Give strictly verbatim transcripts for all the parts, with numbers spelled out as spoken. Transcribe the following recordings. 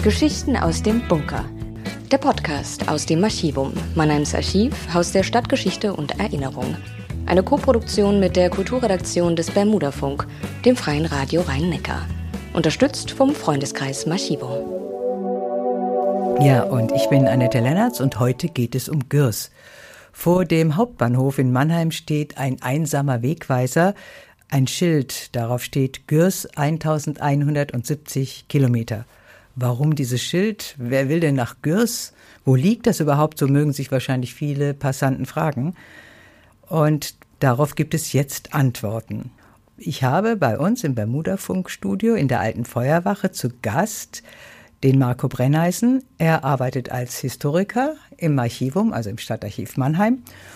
Geschichten aus dem Bunker. Der Podcast aus dem Archivum, Mannheims Archiv, Haus der Stadtgeschichte und Erinnerung. Eine Koproduktion mit der Kulturredaktion des Bermudafunk, dem Freien Radio Rhein-Neckar. Unterstützt vom Freundeskreis Archivum. Ja, und ich bin Annette Lennertz und heute geht es um Gürs. Vor dem Hauptbahnhof in Mannheim steht ein einsamer Wegweiser, ein Schild, darauf steht Gürs eintausendeinhundertsiebzig Kilometer. Warum dieses Schild? Wer will denn nach Gürs? Wo liegt das überhaupt? So mögen sich wahrscheinlich viele Passanten fragen. Und darauf gibt es jetzt Antworten. Ich habe bei uns im Bermudafunk-Studio in der Alten Feuerwache zu Gast den Marco Brenneisen. Er arbeitet als Historiker im Archivum, also im Stadtarchiv Mannheim,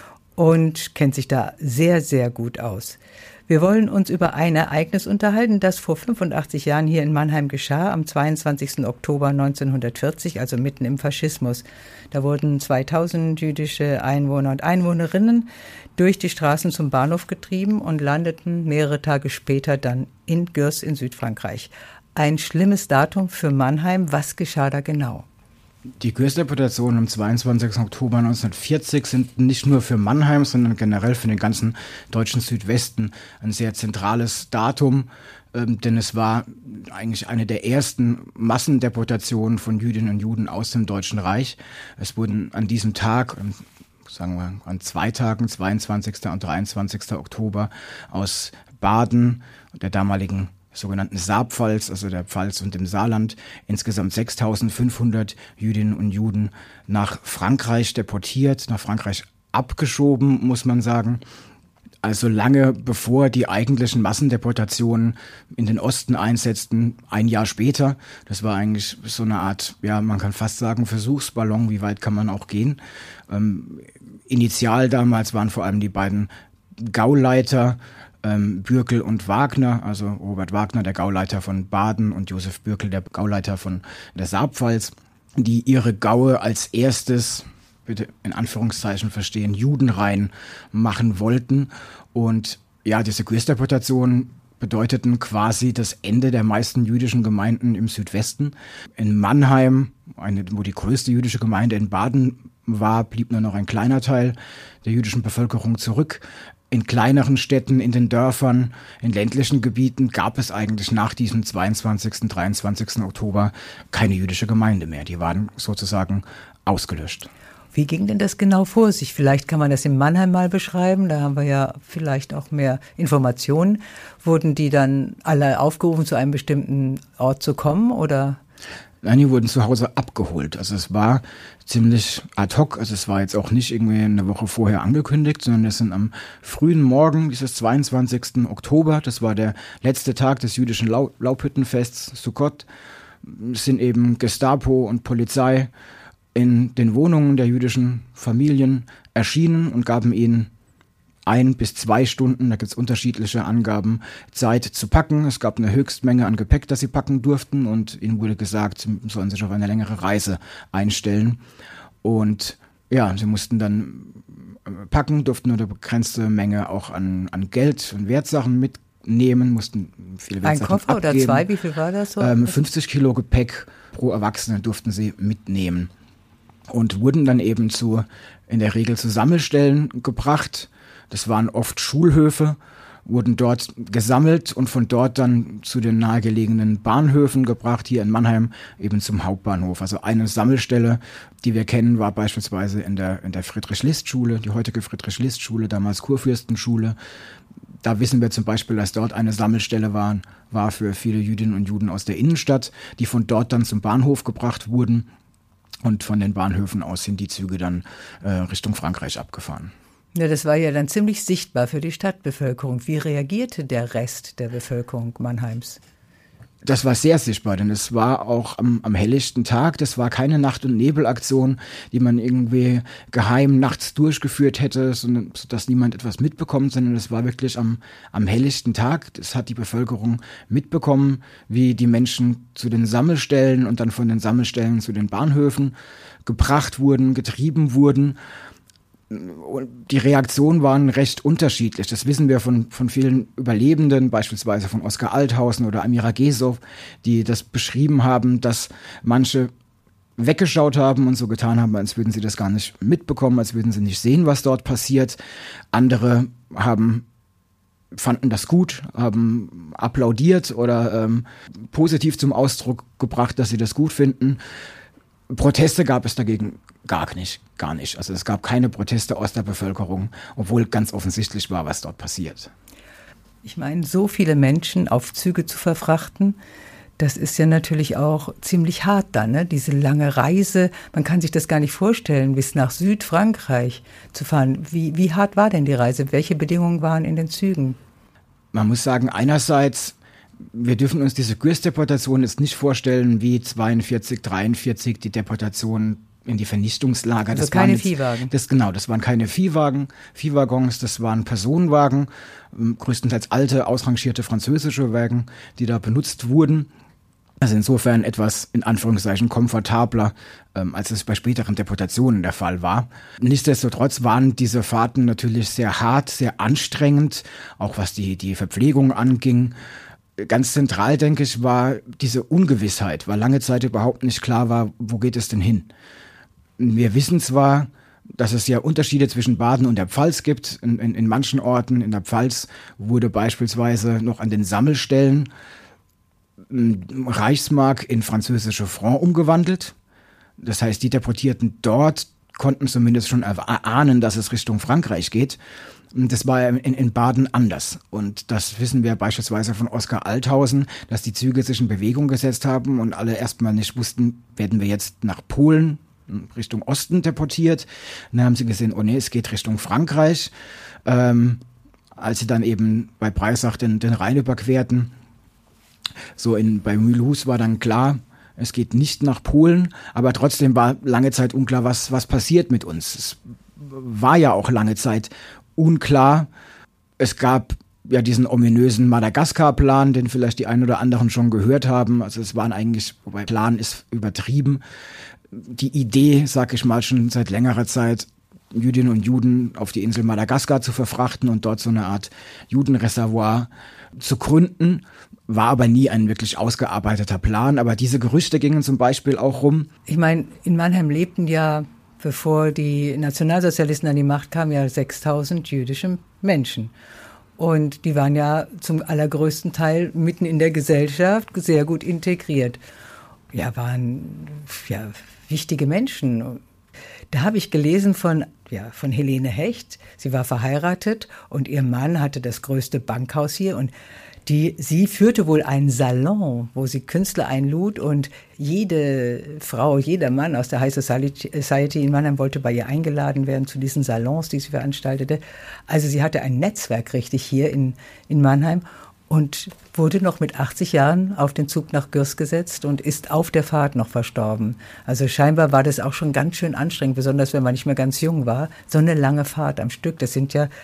und kennt sich da sehr, sehr gut aus. Wir wollen uns über ein Ereignis unterhalten, das vor fünfundachtzig Jahren hier in Mannheim geschah, am zweiundzwanzigsten Oktober neunzehnhundertvierzig, also mitten im Faschismus. Da wurden zweitausend jüdische Einwohner und Einwohnerinnen durch die Straßen zum Bahnhof getrieben und landeten mehrere Tage später dann in Gürs in Südfrankreich. Ein schlimmes Datum für Mannheim. Was geschah da genau? Die Gürs-Deportationen am zweiundzwanzigsten Oktober neunzehnhundertvierzig sind nicht nur für Mannheim, sondern generell für den ganzen deutschen Südwesten ein sehr zentrales Datum, ähm, denn es war eigentlich eine der ersten Massendeportationen von Jüdinnen und Juden aus dem Deutschen Reich. Es wurden an diesem Tag, sagen wir an zwei Tagen, zweiundzwanzigsten und dreiundzwanzigsten Oktober, aus Baden, der damaligen sogenannten Saarpfalz, also der Pfalz und dem Saarland, insgesamt sechstausendfünfhundert Jüdinnen und Juden nach Frankreich deportiert, nach Frankreich abgeschoben, muss man sagen. Also lange bevor die eigentlichen Massendeportationen in den Osten einsetzten, ein Jahr später. Das war eigentlich so eine Art, ja, man kann fast sagen, Versuchsballon, wie weit kann man auch gehen. Ähm, initial damals waren vor allem die beiden Gauleiter, Bürkel und Wagner, also Robert Wagner, der Gauleiter von Baden, und Josef Bürkel, der Gauleiter von der Saarpfalz, die ihre Gaue als erstes, bitte in Anführungszeichen verstehen, judenrein machen wollten. Und ja, diese Gürs-Deportationen bedeuteten quasi das Ende der meisten jüdischen Gemeinden im Südwesten. In Mannheim, eine, wo die größte jüdische Gemeinde in Baden war, blieb nur noch ein kleiner Teil der jüdischen Bevölkerung zurück. In kleineren Städten, in den Dörfern, in ländlichen Gebieten gab es eigentlich nach diesem zweiundzwanzigsten, dreiundzwanzigsten Oktober keine jüdische Gemeinde mehr. Die waren sozusagen ausgelöscht. Wie ging denn das genau vor sich? Vielleicht kann man das in Mannheim mal beschreiben. Da haben wir ja vielleicht auch mehr Informationen. Wurden die dann alle aufgerufen, zu einem bestimmten Ort zu kommen, oder? Nein, die wurden zu Hause abgeholt. Also es war ziemlich ad hoc. Also es war jetzt auch nicht irgendwie eine Woche vorher angekündigt, sondern es sind am frühen Morgen dieses zweiundzwanzigsten Oktober, das war der letzte Tag des jüdischen Lau- Laubhüttenfests Sukkot, sind eben Gestapo und Polizei in den Wohnungen der jüdischen Familien erschienen und gaben ihnen ein bis zwei Stunden, da gibt es unterschiedliche Angaben, Zeit zu packen. Es gab eine Höchstmenge an Gepäck, das sie packen durften, und ihnen wurde gesagt, sie sollen sich auf eine längere Reise einstellen. Und ja, sie mussten dann packen, durften nur eine begrenzte Menge auch an, an Geld und Wertsachen mitnehmen, mussten viele Wertsachen Ein Koffer abgeben. Oder zwei, wie viel war das so? Ähm, fünfzig Kilo Gepäck pro Erwachsene durften sie mitnehmen und wurden dann eben zu, in der Regel zu Sammelstellen gebracht. Das waren oft Schulhöfe, wurden dort gesammelt und von dort dann zu den nahegelegenen Bahnhöfen gebracht, hier in Mannheim eben zum Hauptbahnhof. Also eine Sammelstelle, die wir kennen, war beispielsweise in der, in der Friedrich-List-Schule, die heutige Friedrich-List-Schule, damals Kurfürstenschule. Da wissen wir zum Beispiel, dass dort eine Sammelstelle war, war für viele Jüdinnen und Juden aus der Innenstadt, die von dort dann zum Bahnhof gebracht wurden, und von den Bahnhöfen aus sind die Züge dann äh, Richtung Frankreich abgefahren. Ja, das war ja dann ziemlich sichtbar für die Stadtbevölkerung. Wie reagierte der Rest der Bevölkerung Mannheims? Das war sehr sichtbar, denn es war auch am, am helllichten Tag. Das war keine Nacht- und Nebelaktion, die man irgendwie geheim nachts durchgeführt hätte, sondern, sodass niemand etwas mitbekommt, sondern es war wirklich am, am helllichten Tag. Das hat die Bevölkerung mitbekommen, wie die Menschen zu den Sammelstellen und dann von den Sammelstellen zu den Bahnhöfen gebracht wurden, getrieben wurden. die Reaktionen waren recht unterschiedlich. Das wissen wir von, von vielen Überlebenden, beispielsweise von Oskar Althausen oder Amira Gesow, die das beschrieben haben, dass manche weggeschaut haben und so getan haben, als würden sie das gar nicht mitbekommen, als würden sie nicht sehen, was dort passiert. Andere haben fanden das gut, haben applaudiert oder ähm, positiv zum Ausdruck gebracht, dass sie das gut finden. Proteste gab es dagegen gar nicht, gar nicht. Also es gab keine Proteste aus der Bevölkerung, obwohl ganz offensichtlich war, was dort passiert. Ich meine, so viele Menschen auf Züge zu verfrachten, das ist ja natürlich auch ziemlich hart dann, ne? Diese lange Reise, man kann sich das gar nicht vorstellen, bis nach Südfrankreich zu fahren. Wie, wie hart war denn die Reise? Welche Bedingungen waren in den Zügen? Man muss sagen, einerseits, wir dürfen uns diese Gurs-Deportation jetzt nicht vorstellen wie zweiundvierzig, dreiundvierzig, die Deportation in die Vernichtungslager. Also das keine waren jetzt, Viehwagen. Das, genau, das waren keine Viehwagen, Viehwaggons, das waren Personenwagen, größtenteils alte, ausrangierte französische Wagen, die da benutzt wurden. Also insofern etwas, in Anführungszeichen, komfortabler, ähm, als es bei späteren Deportationen der Fall war. Nichtsdestotrotz waren diese Fahrten natürlich sehr hart, sehr anstrengend, auch was die, die Verpflegung anging. Ganz zentral, denke ich, war diese Ungewissheit, weil lange Zeit überhaupt nicht klar war, wo geht es denn hin. Wir wissen zwar, dass es ja Unterschiede zwischen Baden und der Pfalz gibt. In, in, in manchen Orten in der Pfalz wurde beispielsweise noch an den Sammelstellen Reichsmark in französische Franc umgewandelt. Das heißt, die Deportierten dort konnten zumindest schon erahnen, dass es Richtung Frankreich geht. Das war in, in Baden anders. Und das wissen wir beispielsweise von Oskar Althausen, dass die Züge sich in Bewegung gesetzt haben und alle erstmal nicht wussten, werden wir jetzt nach Polen, Richtung Osten deportiert. Und dann haben sie gesehen, oh nee, es geht Richtung Frankreich. Ähm, als sie dann eben bei Breisach den, den Rhein überquerten, so in, bei Mulhouse war dann klar, es geht nicht nach Polen, aber trotzdem war lange Zeit unklar, was, was passiert mit uns. Es war ja auch lange Zeit unklar. Es gab ja diesen ominösen Madagaskar-Plan, den vielleicht die einen oder anderen schon gehört haben. Also es waren eigentlich, wobei Plan ist übertrieben, die Idee, sag ich mal, schon seit längerer Zeit, Jüdinnen und Juden auf die Insel Madagaskar zu verfrachten und dort so eine Art Judenreservoir zu gründen. War aber nie ein wirklich ausgearbeiteter Plan. Aber diese Gerüchte gingen zum Beispiel auch rum. Ich meine, in Mannheim lebten ja, bevor die Nationalsozialisten an die Macht kamen, ja sechstausend jüdische Menschen. Und die waren ja zum allergrößten Teil mitten in der Gesellschaft sehr gut integriert. Ja, waren ja wichtige Menschen. Da habe ich gelesen von, ja, von Helene Hecht. Sie war verheiratet und ihr Mann hatte das größte Bankhaus hier und Die, sie führte wohl einen Salon, wo sie Künstler einlud und jede Frau, jeder Mann aus der High Society in Mannheim wollte bei ihr eingeladen werden zu diesen Salons, die sie veranstaltete. Also sie hatte ein Netzwerk richtig hier in, in Mannheim und wurde noch mit achtzig Jahren auf den Zug nach Gürs gesetzt und ist auf der Fahrt noch verstorben. Also scheinbar war das auch schon ganz schön anstrengend, besonders wenn man nicht mehr ganz jung war. So eine lange Fahrt am Stück, das sind ja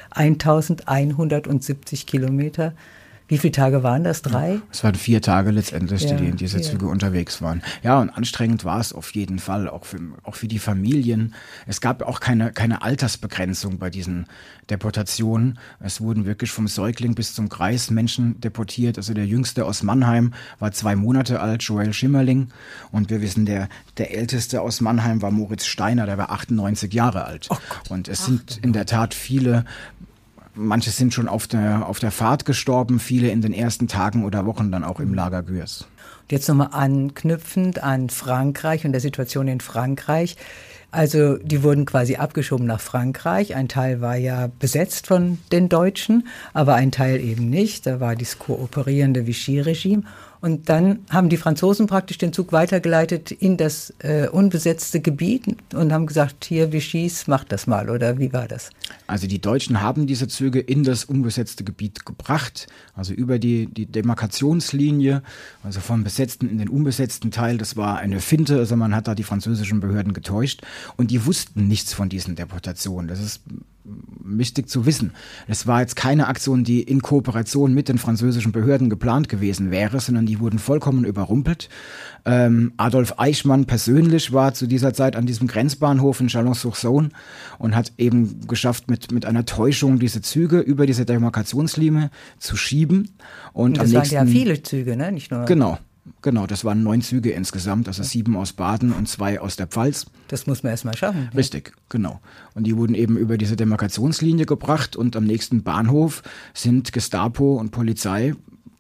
eintausendeinhundertsiebzig Kilometer. Wie viele Tage waren das? Drei? Es waren vier Tage letztendlich, ja, die in diese Züge ja. unterwegs waren. Ja, und anstrengend war es auf jeden Fall, auch für, auch für die Familien. Es gab auch keine, keine Altersbegrenzung bei diesen Deportationen. Es wurden wirklich vom Säugling bis zum Greis Menschen deportiert. Also der Jüngste aus Mannheim war zwei Monate alt, Joel Schimmerling. Und wir wissen, der, der Älteste aus Mannheim war Moritz Steiner, der war achtundneunzig Jahre alt. Oh Gott. Und es sind in der Tat viele. Manche sind schon auf der, auf der Fahrt gestorben, viele in den ersten Tagen oder Wochen dann auch im Lager Gürs. Und jetzt nochmal anknüpfend an Frankreich und der Situation in Frankreich. Also die wurden quasi abgeschoben nach Frankreich. Ein Teil war ja besetzt von den Deutschen, aber ein Teil eben nicht. Da war dieses kooperierende Vichy-Regime. Und dann haben die Franzosen praktisch den Zug weitergeleitet in das äh, unbesetzte Gebiet und haben gesagt, hier Vichys, macht das mal, oder wie war das? Also die Deutschen haben diese Züge in das unbesetzte Gebiet gebracht, also über die, die Demarkationslinie, also vom besetzten in den unbesetzten Teil. Das war eine Finte, also man hat da die französischen Behörden getäuscht. und die wussten nichts von diesen Deportationen. Das ist wichtig zu wissen. Es war jetzt keine Aktion, die in Kooperation mit den französischen Behörden geplant gewesen wäre, sondern die wurden vollkommen überrumpelt. Ähm, Adolf Eichmann persönlich war zu dieser Zeit an diesem Grenzbahnhof in Chalon-sur-Saône und hat eben geschafft, mit, mit einer Täuschung diese Züge über diese Demarkationslinie zu schieben. Und, und das am waren nächsten, ja viele Züge, ne? Nicht nur. Genau. Genau, das waren neun Züge insgesamt, also sieben aus Baden und zwei aus der Pfalz. Das muss man erst mal schaffen. Ja. Richtig, genau. Und die wurden eben über diese Demarkationslinie gebracht und am nächsten Bahnhof sind Gestapo und Polizei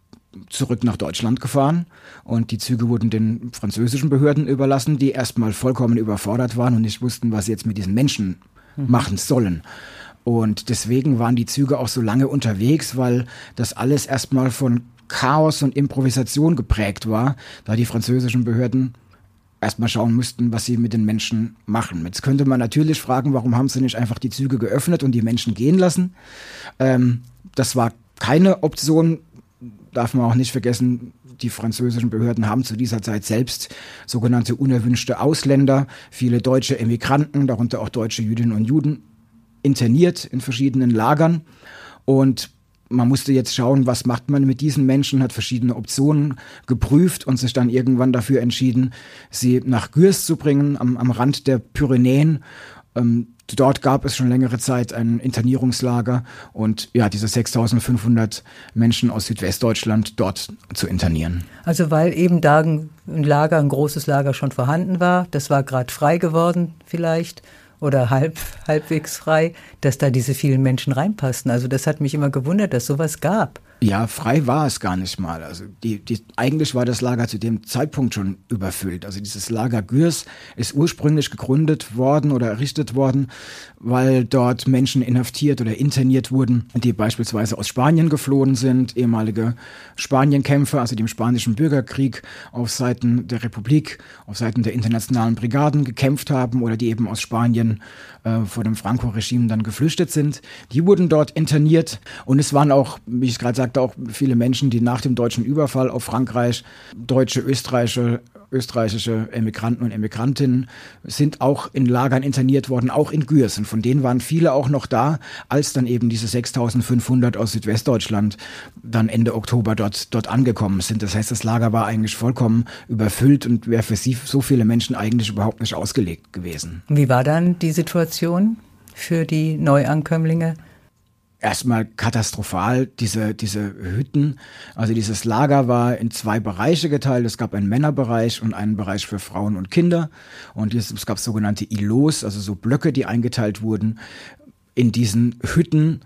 zurück nach Deutschland gefahren und die Züge wurden den französischen Behörden überlassen, die erstmal vollkommen überfordert waren und nicht wussten, was sie jetzt mit diesen Menschen mhm. machen sollen. Und deswegen waren die Züge auch so lange unterwegs, weil das alles erstmal von Chaos und Improvisation geprägt war, da die französischen Behörden erstmal schauen mussten, was sie mit den Menschen machen. Jetzt könnte man natürlich fragen, warum haben sie nicht einfach die Züge geöffnet und die Menschen gehen lassen? Ähm, das war keine Option, darf man auch nicht vergessen. Die französischen Behörden haben zu dieser Zeit selbst sogenannte unerwünschte Ausländer, viele deutsche Emigranten, darunter auch deutsche Jüdinnen und Juden, interniert in verschiedenen Lagern und man musste jetzt schauen, was macht man mit diesen Menschen, hat verschiedene Optionen geprüft und sich dann irgendwann dafür entschieden, sie nach Gürs zu bringen, am, am Rand der Pyrenäen. Ähm, dort gab es schon längere Zeit ein Internierungslager und ja, diese sechstausendfünfhundert Menschen aus Südwestdeutschland dort zu internieren. Also weil eben da ein Lager, ein großes Lager schon vorhanden war, das war gerade frei geworden vielleicht. Oder halb, halbwegs frei, dass da diese vielen Menschen reinpassten. Also das hat mich immer gewundert, dass sowas gab. Ja, frei war es gar nicht mal. Also die, die, eigentlich war das Lager zu dem Zeitpunkt schon überfüllt. Also dieses Lager Gürs ist ursprünglich gegründet worden oder errichtet worden, weil dort Menschen inhaftiert oder interniert wurden, die beispielsweise aus Spanien geflohen sind, ehemalige Spanienkämpfer, also die im Spanischen Bürgerkrieg auf Seiten der Republik, auf Seiten der internationalen Brigaden gekämpft haben oder die eben aus Spanien äh, vor dem Franco-Regime dann geflüchtet sind. Die wurden dort interniert und es waren auch, wie ich gerade sagte, auch viele Menschen, die nach dem deutschen Überfall auf Frankreich, deutsche, österreichische, österreichische Emigranten und Emigrantinnen, sind auch in Lagern interniert worden, auch in Gürs. Und von denen waren viele auch noch da, als dann eben diese sechstausendfünfhundert aus Südwestdeutschland dann Ende Oktober dort, dort angekommen sind. Das heißt, das Lager war eigentlich vollkommen überfüllt und wäre für sie so viele Menschen eigentlich überhaupt nicht ausgelegt gewesen. Wie war dann die Situation für die Neuankömmlinge? Erstmal katastrophal, diese, diese Hütten, also dieses Lager war in zwei Bereiche geteilt. Es gab einen Männerbereich und einen Bereich für Frauen und Kinder. Und es gab sogenannte Îlots, also so Blöcke, die eingeteilt wurden. In diesen Hütten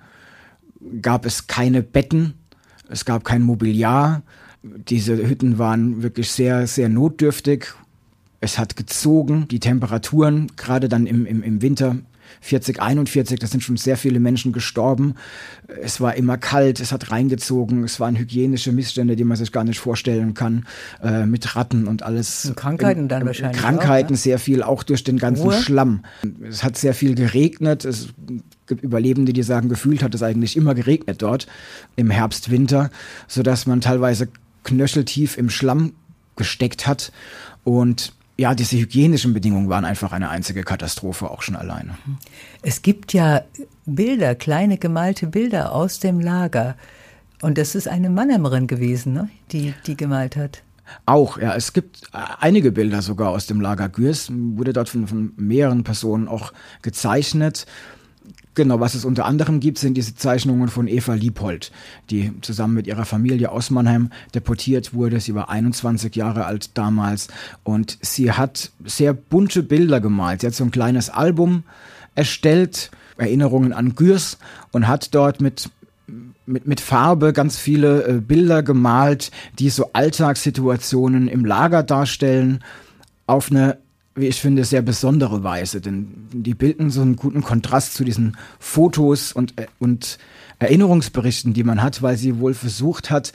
gab es keine Betten, es gab kein Mobiliar. Diese Hütten waren wirklich sehr, sehr notdürftig. Es hat gezogen, die Temperaturen, gerade dann im, im, im Winter, vierzig, einundvierzig, da sind schon sehr viele Menschen gestorben. Es war immer kalt, es hat reingezogen, es waren hygienische Missstände, die man sich gar nicht vorstellen kann, äh, mit Ratten und alles. Und Krankheiten dann wahrscheinlich Krankheiten auch, ne? Sehr viel, auch durch den ganzen Ruhe. Schlamm. Es hat sehr viel geregnet, es gibt Überlebende, die sagen, gefühlt hat es eigentlich immer geregnet dort im Herbst, Winter, sodass man teilweise knöcheltief im Schlamm gesteckt hat und ja, diese hygienischen Bedingungen waren einfach eine einzige Katastrophe, auch schon alleine. Es gibt ja Bilder, kleine gemalte Bilder aus dem Lager. Und das ist eine Mannheimerin gewesen, ne? die die gemalt hat. Auch, ja, es gibt einige Bilder sogar aus dem Lager Gürs, wurde dort von, von mehreren Personen auch gezeichnet. Genau, was es unter anderem gibt, sind diese Zeichnungen von Eva Liebhold, die zusammen mit ihrer Familie aus Mannheim deportiert wurde. Sie war einundzwanzig Jahre alt damals und sie hat sehr bunte Bilder gemalt. Sie hat so ein kleines Album erstellt, Erinnerungen an Gürs, und hat dort mit mit, mit Farbe ganz viele äh, Bilder gemalt, die so Alltagssituationen im Lager darstellen, auf eine, wie ich finde, sehr besondere Weise, denn die bilden so einen guten Kontrast zu diesen Fotos und, und Erinnerungsberichten, die man hat, weil sie wohl versucht hat,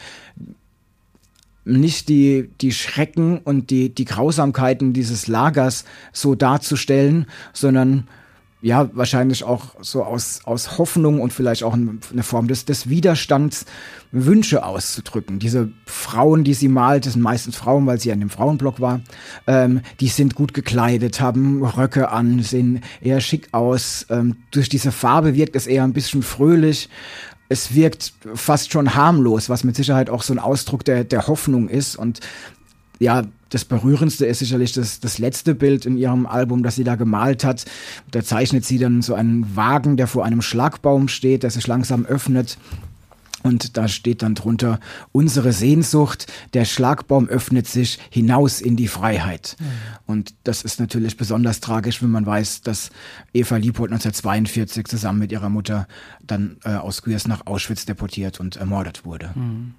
nicht die, die Schrecken und die, die Grausamkeiten dieses Lagers so darzustellen, sondern ja, wahrscheinlich auch so aus, aus Hoffnung und vielleicht auch eine Form des, des Widerstands Wünsche auszudrücken. Diese Frauen, die sie malt, das sind meistens Frauen, weil sie an dem Frauenblock war, ähm, die sind gut gekleidet, haben Röcke an, sehen eher schick aus. Ähm, durch diese Farbe wirkt es eher ein bisschen fröhlich. Es wirkt fast schon harmlos, was mit Sicherheit auch so ein Ausdruck der, der Hoffnung ist. Und ja, das Berührendste ist sicherlich das, das letzte Bild in ihrem Album, das sie da gemalt hat. Da zeichnet sie dann so einen Wagen, der vor einem Schlagbaum steht, der sich langsam öffnet. Und da steht dann drunter, unsere Sehnsucht, der Schlagbaum öffnet sich hinaus in die Freiheit. Mhm. Und das ist natürlich besonders tragisch, wenn man weiß, dass Eva Liebold neunzehnhundertzweiundvierzig zusammen mit ihrer Mutter dann äh, aus Gürs nach Auschwitz deportiert und ermordet wurde. Mhm.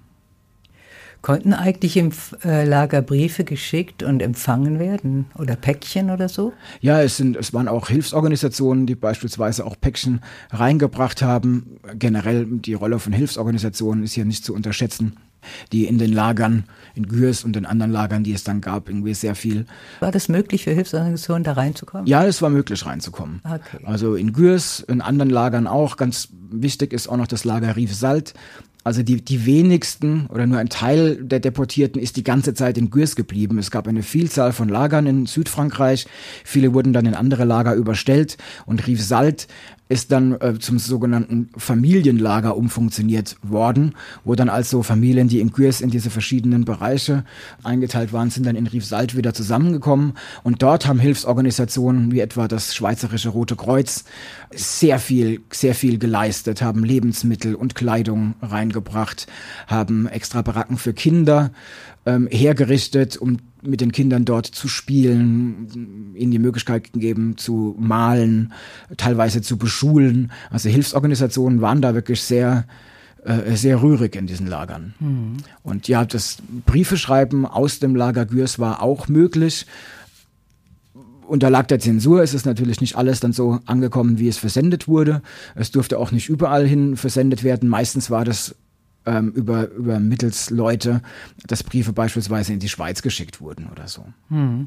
Konnten eigentlich im äh, Lager Briefe geschickt und empfangen werden oder Päckchen oder so? Ja, es sind, es waren auch Hilfsorganisationen, die beispielsweise auch Päckchen reingebracht haben. Generell die Rolle von Hilfsorganisationen ist hier nicht zu unterschätzen, die in den Lagern, in Gürs und in anderen Lagern, die es dann gab, irgendwie sehr viel. War das möglich für Hilfsorganisationen da reinzukommen? Ja, es war möglich reinzukommen. Okay. Also in Gürs, in anderen Lagern auch. Ganz wichtig ist auch noch das Lager Riefsald. Also die, die wenigsten oder nur ein Teil der Deportierten ist die ganze Zeit in Gürs geblieben. Es gab eine Vielzahl von Lagern in Südfrankreich. Viele wurden dann in andere Lager überstellt und Riefsald ist dann äh, zum sogenannten Familienlager umfunktioniert worden, wo dann also Familien, die in Gürs in diese verschiedenen Bereiche eingeteilt waren, sind dann in Riefsald wieder zusammengekommen. Und dort haben Hilfsorganisationen wie etwa das Schweizerische Rote Kreuz sehr viel, sehr viel geleistet, haben Lebensmittel und Kleidung reingebracht, haben extra Baracken für Kinder ähm, hergerichtet, um mit den Kindern dort zu spielen, ihnen die Möglichkeit gegeben zu malen, teilweise zu beschulen. Also Hilfsorganisationen waren da wirklich sehr, äh, sehr rührig in diesen Lagern. Mhm. Und ja, das Briefeschreiben aus dem Lager Gürs war auch möglich. Unterlag der Zensur ist es natürlich nicht alles dann so angekommen, wie es versendet wurde. Es durfte auch nicht überall hin versendet werden. Meistens war das ähm, über, über mittels Leute, dass Briefe beispielsweise in die Schweiz geschickt wurden oder so. Hm.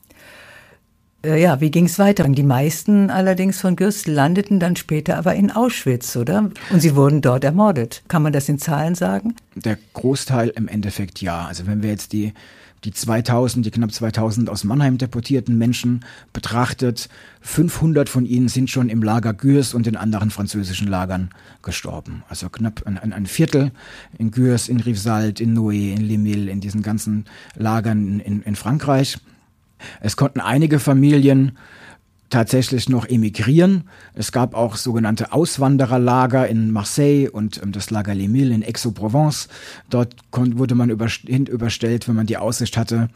Äh, ja, wie ging es weiter? Die meisten allerdings von Gürs landeten dann später aber in Auschwitz, oder? Und sie wurden dort ermordet. Kann man das in Zahlen sagen? Der Großteil im Endeffekt ja. Also wenn wir jetzt die die zweitausend, die knapp zweitausend aus Mannheim deportierten Menschen betrachtet, fünfhundert von ihnen sind schon im Lager Gürs und in anderen französischen Lagern gestorben. Also knapp ein, ein Viertel in Gürs, in Riefsald, in Noé, in Les Milles, in diesen ganzen Lagern in, in Frankreich. Es konnten einige Familien tatsächlich noch emigrieren. Es gab auch sogenannte Auswandererlager in Marseille und ähm, das Lager Les Milles in Aix-en-Provence. Dort kon- wurde man über- hin überstellt, wenn man die Aussicht hatte,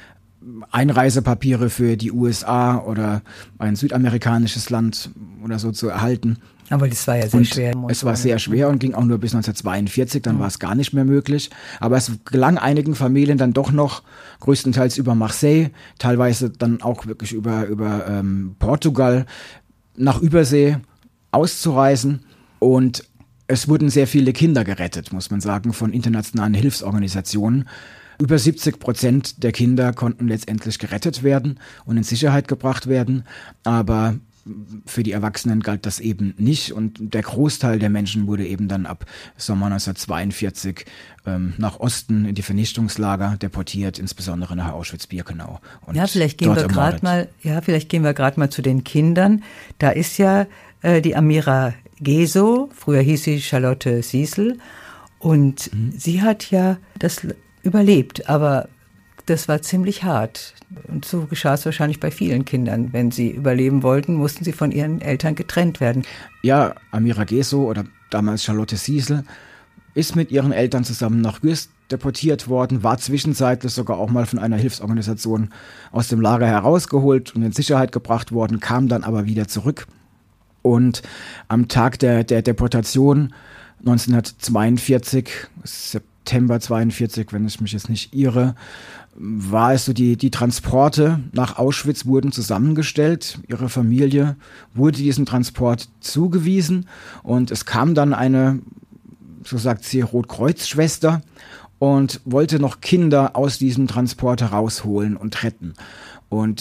Einreisepapiere für die U S A oder ein südamerikanisches Land oder so zu erhalten. Aber das war ja sehr und schwer. Es war sehr schwer und ging auch nur bis neunzehnhundertzweiundvierzig, dann mhm. war es gar nicht mehr möglich. Aber es gelang einigen Familien dann doch noch, größtenteils über Marseille, teilweise dann auch wirklich über, über ähm, Portugal, nach Übersee auszureisen. Und es wurden sehr viele Kinder gerettet, muss man sagen, von internationalen Hilfsorganisationen. Über siebzig Prozent der Kinder konnten letztendlich gerettet werden und in Sicherheit gebracht werden. Aber für die Erwachsenen galt das eben nicht und der Großteil der Menschen wurde eben dann ab Sommer neunzehnhundertzweiundvierzig ähm, nach Osten in die Vernichtungslager deportiert, insbesondere nach Auschwitz-Birkenau. Und ja, vielleicht gehen wir gerade mal, ja, vielleicht gehen wir gerade mal zu den Kindern. Da ist ja äh, die Amira Geso, früher hieß sie Charlotte Siesel, und mhm. sie hat ja das überlebt, aber das war ziemlich hart. Und so geschah es wahrscheinlich bei vielen Kindern. Wenn sie überleben wollten, mussten sie von ihren Eltern getrennt werden. Ja, Amira Geso oder damals Charlotte Siesel ist mit ihren Eltern zusammen nach Gürs deportiert worden, war zwischenzeitlich sogar auch mal von einer Hilfsorganisation aus dem Lager herausgeholt und in Sicherheit gebracht worden, kam dann aber wieder zurück. Und am Tag der, der Deportation neunzehnhundertzweiundvierzig, September zweiundvierzig, wenn ich mich jetzt nicht irre, war es so, die, die Transporte nach Auschwitz wurden zusammengestellt. Ihre Familie wurde diesem Transport zugewiesen und es kam dann eine, so sagt sie, Rotkreuzschwester und wollte noch Kinder aus diesem Transport herausholen und retten. Und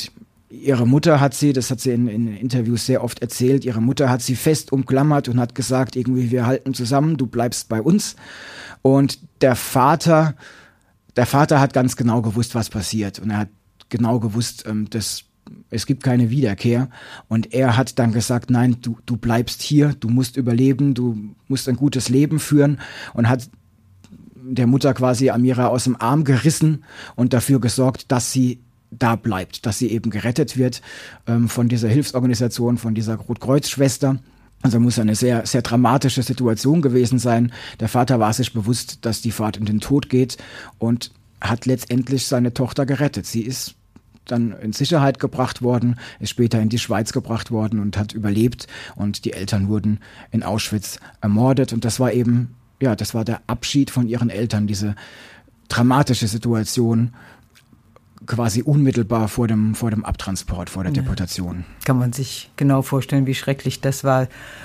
Ihre Mutter hat sie, das hat sie in, in Interviews sehr oft erzählt, ihre Mutter hat sie fest umklammert und hat gesagt, irgendwie, wir halten zusammen, du bleibst bei uns. Und der Vater, der Vater hat ganz genau gewusst, was passiert. Und er hat genau gewusst, ähm, dass es gibt keine Wiederkehr. Und er hat dann gesagt, nein, du, du bleibst hier, du musst überleben, du musst ein gutes Leben führen, und hat der Mutter quasi Amira aus dem Arm gerissen und dafür gesorgt, dass sie da bleibt, dass sie eben gerettet wird ähm, von dieser Hilfsorganisation, von dieser Rotkreuz-Schwester. Also muss eine sehr, sehr dramatische Situation gewesen sein. Der Vater war sich bewusst, dass die Fahrt in den Tod geht, und hat letztendlich seine Tochter gerettet. Sie ist dann in Sicherheit gebracht worden, ist später in die Schweiz gebracht worden und hat überlebt, und die Eltern wurden in Auschwitz ermordet, und das war eben, ja, das war der Abschied von ihren Eltern, diese dramatische Situation, quasi unmittelbar vor dem, vor dem Abtransport, vor der ja. Deportation. Kann man sich genau vorstellen, wie schrecklich das war.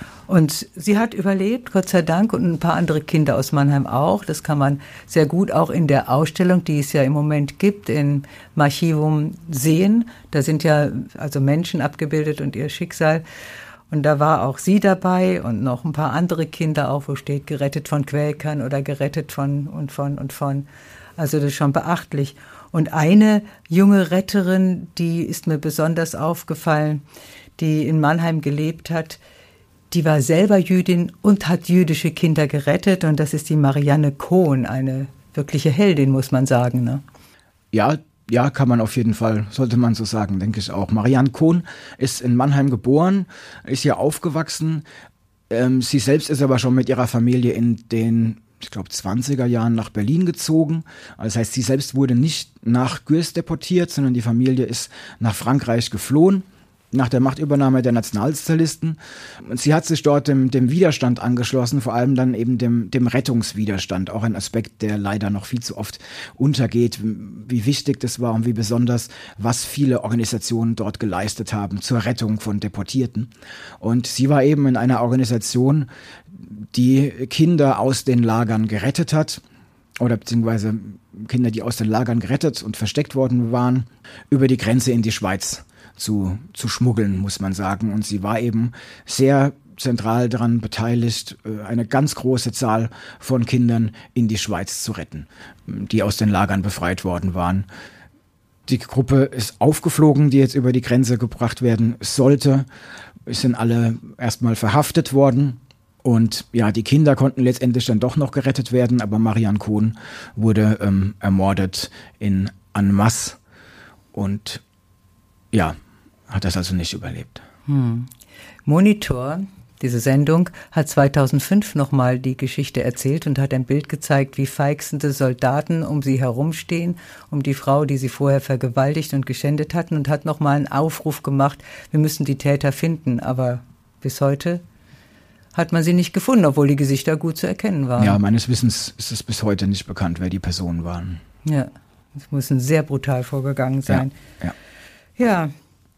Und sie hat überlebt, Gott sei Dank, und ein paar andere Kinder aus Mannheim auch. Das kann man sehr gut auch in der Ausstellung, die es ja im Moment gibt, im Archivum sehen. Da sind ja also Menschen abgebildet und ihr Schicksal. Und da war auch sie dabei und noch ein paar andere Kinder auch, wo steht, gerettet von Quäkern oder gerettet von und von und von. Also das ist schon beachtlich. Und eine junge Retterin, die ist mir besonders aufgefallen, die in Mannheim gelebt hat, die war selber Jüdin und hat jüdische Kinder gerettet. Und das ist die Marianne Kohn, eine wirkliche Heldin, muss man sagen. Ne? Ja, ja, kann man auf jeden Fall, sollte man so sagen, denke ich auch. Marianne Kohn ist in Mannheim geboren, ist hier aufgewachsen. Ähm, sie selbst ist aber schon mit ihrer Familie in den, ich glaube, zwanziger Jahren nach Berlin gezogen. Das heißt, sie selbst wurde nicht nach Gürs deportiert, sondern die Familie ist nach Frankreich geflohen, nach der Machtübernahme der Nationalsozialisten. Und sie hat sich dort dem, dem Widerstand angeschlossen, vor allem dann eben dem, dem Rettungswiderstand. Auch ein Aspekt, der leider noch viel zu oft untergeht, wie wichtig das war und wie besonders, was viele Organisationen dort geleistet haben zur Rettung von Deportierten. Und sie war eben in einer Organisation, die Kinder aus den Lagern gerettet hat, oder beziehungsweise Kinder, die aus den Lagern gerettet und versteckt worden waren, über die Grenze in die Schweiz zu, zu schmuggeln, muss man sagen. Und sie war eben sehr zentral daran beteiligt, eine ganz große Zahl von Kindern in die Schweiz zu retten, die aus den Lagern befreit worden waren. Die Gruppe ist aufgeflogen, die jetzt über die Grenze gebracht werden sollte. Es sind alle erstmal verhaftet worden. Und ja, die Kinder konnten letztendlich dann doch noch gerettet werden, aber Marianne Kohn wurde ähm, ermordet in en masse und ja, hat das also nicht überlebt. Hm. Monitor, diese Sendung, hat zweitausendfünf nochmal die Geschichte erzählt und hat ein Bild gezeigt, wie feixende Soldaten um sie herumstehen, um die Frau, die sie vorher vergewaltigt und geschändet hatten, und hat nochmal einen Aufruf gemacht, wir müssen die Täter finden, aber bis heute hat man sie nicht gefunden, obwohl die Gesichter gut zu erkennen waren. Ja, meines Wissens ist es bis heute nicht bekannt, wer die Personen waren. Ja, es muss sehr brutal vorgegangen sein. Ja, ja. Ja,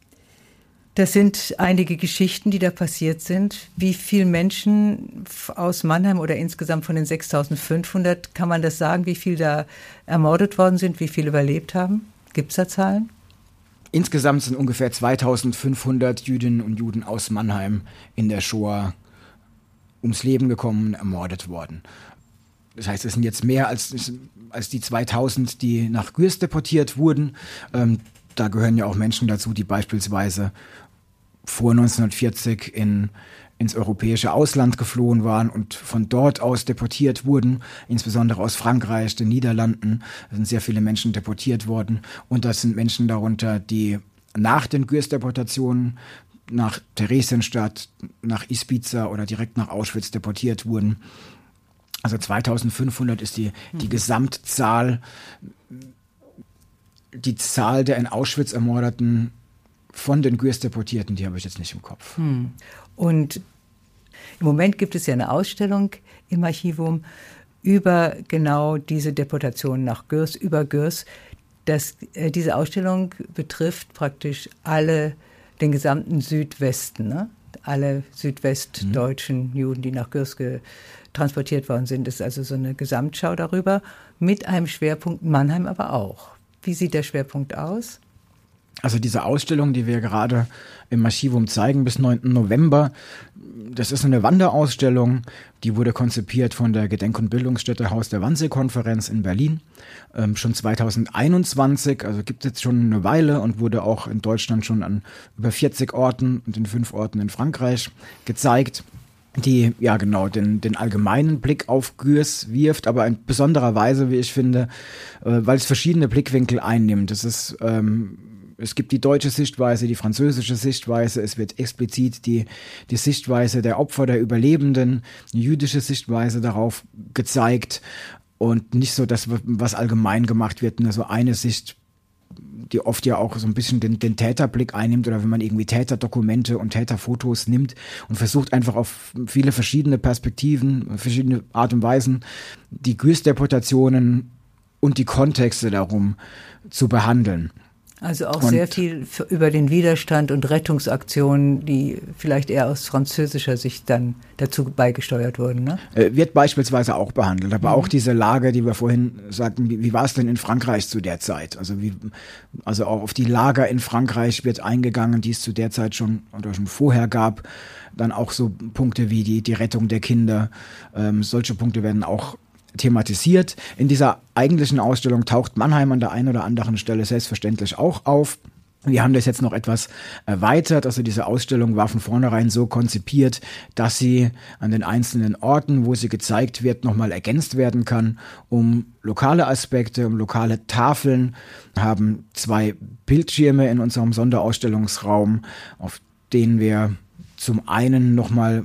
das sind einige Geschichten, die da passiert sind. Wie viele Menschen aus Mannheim oder insgesamt von den sechstausendfünfhundert, kann man das sagen, wie viele da ermordet worden sind, wie viele überlebt haben? Gibt es da Zahlen? Insgesamt sind ungefähr zweitausendfünfhundert Jüdinnen und Juden aus Mannheim in der Shoah ums Leben gekommen, ermordet worden. Das heißt, es sind jetzt mehr als, als die zweitausend, die nach Gürs deportiert wurden. Ähm, da gehören ja auch Menschen dazu, die beispielsweise vor neunzehnhundertvierzig in, ins europäische Ausland geflohen waren und von dort aus deportiert wurden, insbesondere aus Frankreich, den Niederlanden. Da sind sehr viele Menschen deportiert worden. Und das sind Menschen darunter, die nach den Gürs-Deportationen nach Theresienstadt, nach Ispiza oder direkt nach Auschwitz deportiert wurden. Also zweitausendfünfhundert ist die, die Gesamtzahl, die Zahl der in Auschwitz Ermordeten von den Gürs-Deportierten, die habe ich jetzt nicht im Kopf. Hm. Und im Moment gibt es ja eine Ausstellung im Archivum über genau diese Deportation nach Gürs, über Gürs. Das, äh, diese Ausstellung betrifft praktisch alle den gesamten Südwesten, ne? Alle südwestdeutschen Juden, die nach Gürs transportiert worden sind. Das ist also so eine Gesamtschau darüber, mit einem Schwerpunkt Mannheim aber auch. Wie sieht der Schwerpunkt aus? Also diese Ausstellung, die wir gerade im Archivum zeigen bis neunten November, das ist eine Wanderausstellung, die wurde konzipiert von der Gedenk- und Bildungsstätte Haus der Wannsee-Konferenz in Berlin, ähm, schon zweitausendeinundzwanzig, also gibt es jetzt schon eine Weile und wurde auch in Deutschland schon an über vierzig Orten und in fünf Orten in Frankreich gezeigt, die ja genau den, den allgemeinen Blick auf Gürs wirft, aber in besonderer Weise, wie ich finde, äh, weil es verschiedene Blickwinkel einnimmt. Das ist ähm, Es gibt die deutsche Sichtweise, die französische Sichtweise, es wird explizit die, die Sichtweise der Opfer, der Überlebenden, die jüdische Sichtweise darauf gezeigt und nicht so das, was allgemein gemacht wird, nur so eine Sicht, die oft ja auch so ein bisschen den, den Täterblick einnimmt oder wenn man irgendwie Täterdokumente und Täterfotos nimmt und versucht einfach auf viele verschiedene Perspektiven, verschiedene Art und Weisen die Gürs-Deportationen und die Kontexte darum zu behandeln. Also auch und sehr viel über den Widerstand und Rettungsaktionen, die vielleicht eher aus französischer Sicht dann dazu beigesteuert wurden, ne? Wird beispielsweise auch behandelt, aber mhm. auch diese Lage, die wir vorhin sagten, wie, wie war es denn in Frankreich zu der Zeit? Also wie, also auch auf die Lager in Frankreich wird eingegangen, die es zu der Zeit schon oder schon vorher gab. Dann auch so Punkte wie die, die Rettung der Kinder. Ähm, solche Punkte werden auch thematisiert. In dieser eigentlichen Ausstellung taucht Mannheim an der einen oder anderen Stelle selbstverständlich auch auf. Wir haben das jetzt noch etwas erweitert. Also diese Ausstellung war von vornherein so konzipiert, dass sie an den einzelnen Orten, wo sie gezeigt wird, nochmal ergänzt werden kann, um lokale Aspekte, um lokale Tafeln. Wir haben zwei Bildschirme in unserem Sonderausstellungsraum, auf denen wir zum einen nochmal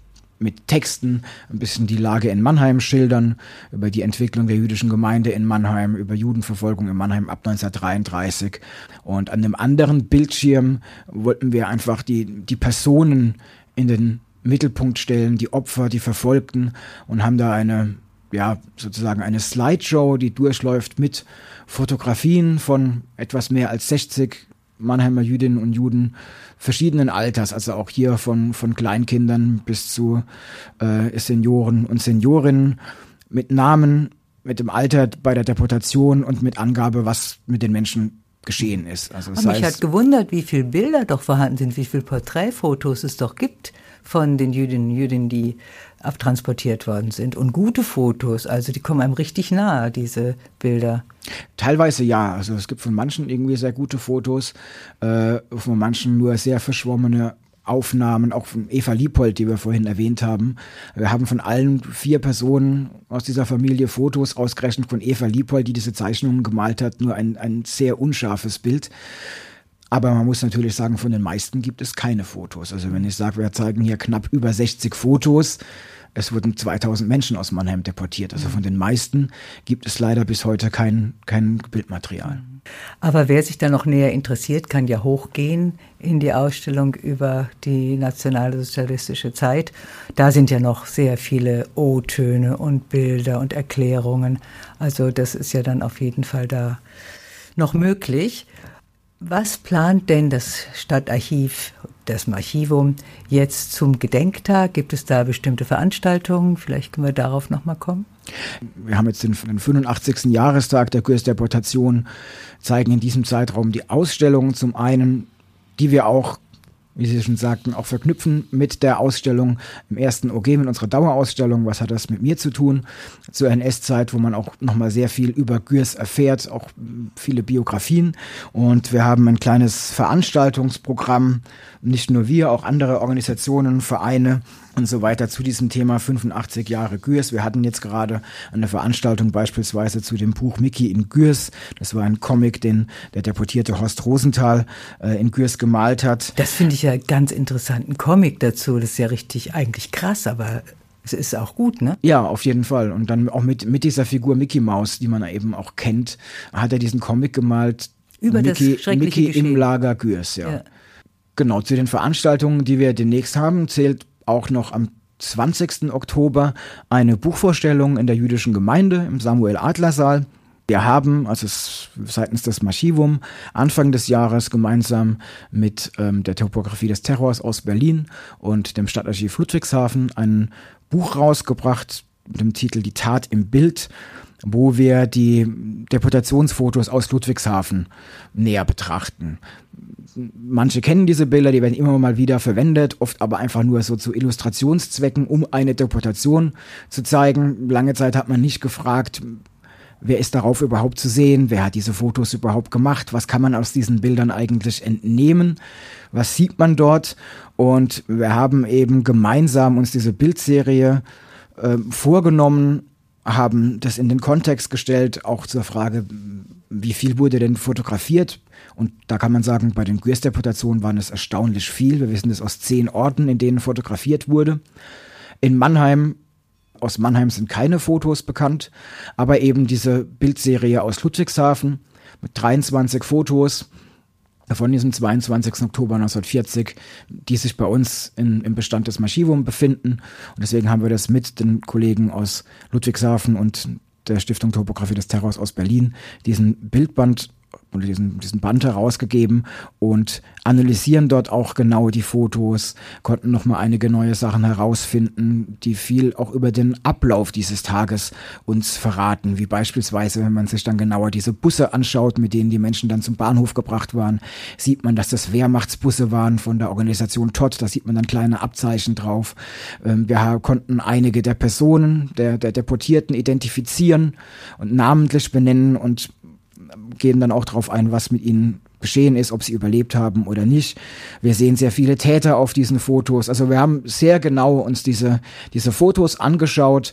mit Texten ein bisschen die Lage in Mannheim schildern, über die Entwicklung der jüdischen Gemeinde in Mannheim, über Judenverfolgung in Mannheim ab neunzehnhundertdreiunddreißig. Und an einem anderen Bildschirm wollten wir einfach die, die Personen in den Mittelpunkt stellen, die Opfer, die Verfolgten, und haben da eine, ja, sozusagen eine Slideshow, die durchläuft mit Fotografien von etwas mehr als sechzig Mannheimer Jüdinnen und Juden verschiedenen Alters, also auch hier von, von Kleinkindern bis zu äh, Senioren und Seniorinnen, mit Namen, mit dem Alter bei der Deportation und mit Angabe, was mit den Menschen geschehen ist. Also das Aber mich heißt, hat gewundert, wie viele Bilder doch vorhanden sind, wie viele Porträtfotos es doch gibt von den Jüdinnen und Juden, die abtransportiert worden sind. Und gute Fotos, also die kommen einem richtig nahe, diese Bilder. Teilweise ja, also es gibt von manchen irgendwie sehr gute Fotos, äh, von manchen nur sehr verschwommene Aufnahmen, auch von Eva Liebold, die wir vorhin erwähnt haben. Wir haben von allen vier Personen aus dieser Familie Fotos, ausgerechnet von Eva Liebold, die diese Zeichnungen gemalt hat, nur ein, ein sehr unscharfes Bild. Aber man muss natürlich sagen, von den meisten gibt es keine Fotos. Also wenn ich sage, wir zeigen hier knapp über sechzig Fotos, es wurden zweitausend Menschen aus Mannheim deportiert. Also von den meisten gibt es leider bis heute kein, kein Bildmaterial. Aber wer sich da noch näher interessiert, kann ja hochgehen in die Ausstellung über die nationalsozialistische Zeit. Da sind ja noch sehr viele O-Töne und Bilder und Erklärungen. Also das ist ja dann auf jeden Fall da noch möglich. Was plant denn das Stadtarchiv, das Archivum, jetzt zum Gedenktag? Gibt es da bestimmte Veranstaltungen? Vielleicht können wir darauf nochmal kommen. Wir haben jetzt den, den fünfundachtzigsten Jahrestag der Gürs-Deportation, zeigen in diesem Zeitraum die Ausstellungen zum einen, die wir auch, wie Sie schon sagten, auch verknüpfen mit der Ausstellung im ersten O G, mit unserer Dauerausstellung. Was hat das mit mir zu tun? Zur N S-Zeit, wo man auch nochmal sehr viel über Gürs erfährt, auch viele Biografien. Und wir haben ein kleines Veranstaltungsprogramm, nicht nur wir, auch andere Organisationen, Vereine und so weiter zu diesem Thema fünfundachtzig Jahre Gürs. Wir hatten jetzt gerade eine Veranstaltung beispielsweise zu dem Buch Mickey in Gürs. Das war ein Comic, den der deportierte Horst Rosenthal äh, in Gürs gemalt hat. Das finde ich ja ganz interessant, ein Comic dazu. Das ist ja richtig eigentlich krass, aber es ist auch gut, ne? Ja, auf jeden Fall. Und dann auch mit, mit dieser Figur Mickey Maus, die man eben auch kennt, hat er diesen Comic gemalt. Über Mickey, das schreckliche Mickey Geschehen. im Lager Gürs, ja. ja. Genau, zu den Veranstaltungen, die wir demnächst haben, zählt auch noch am zwanzigsten Oktober eine Buchvorstellung in der jüdischen Gemeinde im Samuel-Adler-Saal. Wir haben, also es, seitens des Archivum, Anfang des Jahres gemeinsam mit ähm, der Topographie des Terrors aus Berlin und dem Stadtarchiv Ludwigshafen ein Buch rausgebracht mit dem Titel Die Tat im Bild, wo wir die, Deportationsfotos aus Ludwigshafen näher betrachten. Manche kennen diese Bilder, die werden immer mal wieder verwendet, oft aber einfach nur so zu Illustrationszwecken, um eine Deportation zu zeigen. Lange Zeit hat man nicht gefragt, wer ist darauf überhaupt zu sehen, wer hat diese Fotos überhaupt gemacht, was kann man aus diesen Bildern eigentlich entnehmen, was sieht man dort. Und wir haben eben gemeinsam uns diese Bildserie äh, vorgenommen, haben das in den Kontext gestellt, auch zur Frage, wie viel wurde denn fotografiert? Und da kann man sagen, bei den Gürs-Deportationen waren es erstaunlich viel. Wir wissen das aus zehn Orten, in denen fotografiert wurde. In Mannheim, aus Mannheim sind keine Fotos bekannt, aber eben diese Bildserie aus Ludwigshafen mit dreiundzwanzig Fotos von diesem zweiundzwanzigsten Oktober neunzehnhundertvierzig, die sich bei uns in, im Bestand des Archivum befinden. Und deswegen haben wir das mit den Kollegen aus Ludwigshafen und der Stiftung Topographie des Terrors aus Berlin, diesen Bildband oder diesen, diesen Band herausgegeben und analysieren dort auch genau die Fotos, konnten nochmal einige neue Sachen herausfinden, die viel auch über den Ablauf dieses Tages uns verraten, wie beispielsweise, wenn man sich dann genauer diese Busse anschaut, mit denen die Menschen dann zum Bahnhof gebracht waren, sieht man, dass das Wehrmachtsbusse waren von der Organisation T O T, da sieht man dann kleine Abzeichen drauf. Wir konnten einige der Personen, der, der Deportierten identifizieren und namentlich benennen und gehen dann auch darauf ein, was mit ihnen geschehen ist, ob sie überlebt haben oder nicht. Wir sehen sehr viele Täter auf diesen Fotos. Also wir haben sehr genau uns diese, diese Fotos angeschaut,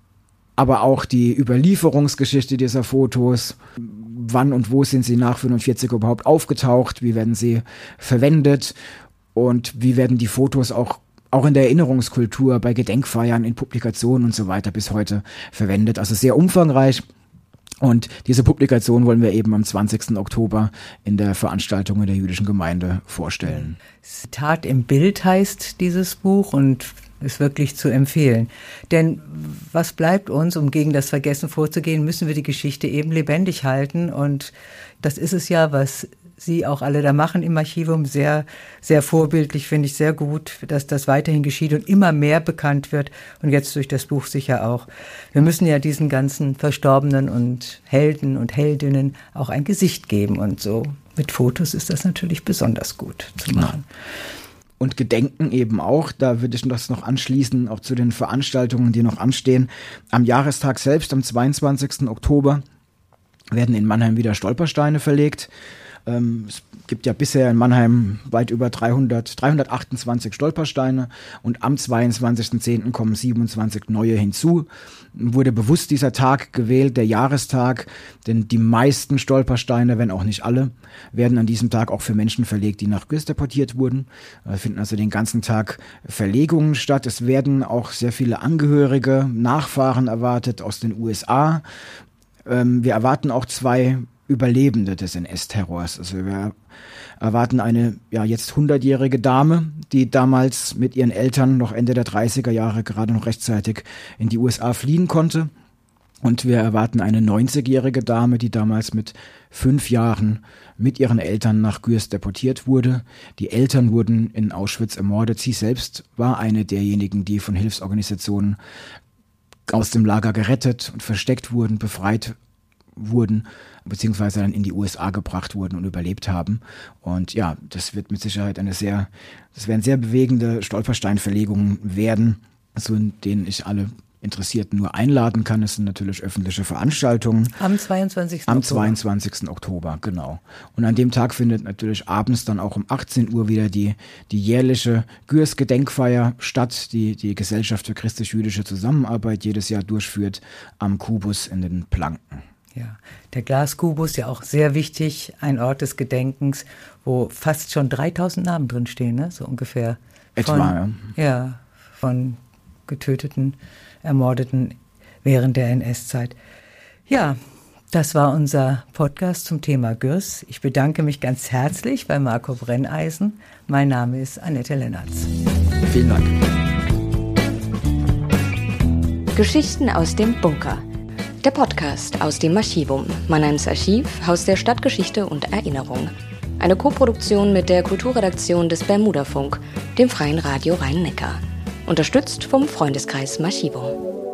aber auch die Überlieferungsgeschichte dieser Fotos. Wann und wo sind sie nach fünfundvierzig überhaupt aufgetaucht? Wie werden sie verwendet? Und wie werden die Fotos auch auch in der Erinnerungskultur, bei Gedenkfeiern, in Publikationen und so weiter bis heute verwendet? Also sehr umfangreich. Und diese Publikation wollen wir eben am zwanzigsten Oktober in der Veranstaltung in der jüdischen Gemeinde vorstellen. Tat im Bild heißt dieses Buch und ist wirklich zu empfehlen. Denn was bleibt uns, um gegen das Vergessen vorzugehen, müssen wir die Geschichte eben lebendig halten. Und das ist es ja, was Sie auch alle da machen im Archivum, sehr, sehr vorbildlich, finde ich sehr gut, dass das weiterhin geschieht und immer mehr bekannt wird und jetzt durch das Buch sicher auch. Wir müssen ja diesen ganzen Verstorbenen und Helden und Heldinnen auch ein Gesicht geben und so. Mit Fotos ist das natürlich besonders gut zu machen. Ja. Und Gedenken eben auch, da würde ich das noch anschließen, auch zu den Veranstaltungen, die noch anstehen. Am Jahrestag selbst, am zweiundzwanzigsten Oktober, werden in Mannheim wieder Stolpersteine verlegt. Es gibt ja bisher in Mannheim weit über dreihundert, dreihundertachtundzwanzig Stolpersteine und am zweiundzwanzigsten zehnten kommen siebenundzwanzig neue hinzu. Wurde bewusst dieser Tag gewählt, der Jahrestag, denn die meisten Stolpersteine, wenn auch nicht alle, werden an diesem Tag auch für Menschen verlegt, die nach Gürs deportiert wurden. Da finden also den ganzen Tag Verlegungen statt. Es werden auch sehr viele Angehörige, Nachfahren erwartet aus den U S A. Wir erwarten auch zwei Überlebende des N S-Terrors. Also wir erwarten eine ja jetzt hundertjährige Dame, die damals mit ihren Eltern noch Ende der dreißiger Jahre gerade noch rechtzeitig in die U S A fliehen konnte. Und wir erwarten eine neunzigjährige Dame, die damals mit fünf Jahren mit ihren Eltern nach Gürs deportiert wurde. Die Eltern wurden in Auschwitz ermordet. Sie selbst war eine derjenigen, die von Hilfsorganisationen aus dem Lager gerettet und versteckt wurden, befreit wurden, beziehungsweise dann in die U S A gebracht wurden und überlebt haben. Und ja, das wird mit Sicherheit eine sehr, das werden sehr bewegende Stolpersteinverlegungen werden, zu denen ich alle Interessierten nur einladen kann. Es sind natürlich öffentliche Veranstaltungen. Am zweiundzwanzigsten Am Oktober. zweiundzwanzigsten Oktober, genau. Und an dem Tag findet natürlich abends dann auch um achtzehn Uhr wieder die, die jährliche Gürs-Gedenkfeier statt, die die Gesellschaft für christlich-jüdische Zusammenarbeit jedes Jahr durchführt, am Kubus in den Planken. Ja, der Glaskubus, ja auch sehr wichtig, ein Ort des Gedenkens, wo fast schon dreitausend Namen drinstehen, ne? So ungefähr. Etwa, von, ja. Ja, von Getöteten, Ermordeten während der N S-Zeit. Ja, das war unser Podcast zum Thema Gürs. Ich bedanke mich ganz herzlich bei Marco Brenneisen. Mein Name ist Annette Lennertz. Vielen Dank. Geschichten aus dem Bunker. Der Podcast aus dem Archivum, Mannheims Archiv, Haus der Stadtgeschichte und Erinnerung. Eine Koproduktion mit der Kulturredaktion des Bermudafunk, dem Freien Radio Rhein-Neckar. Unterstützt vom Freundeskreis Archivum.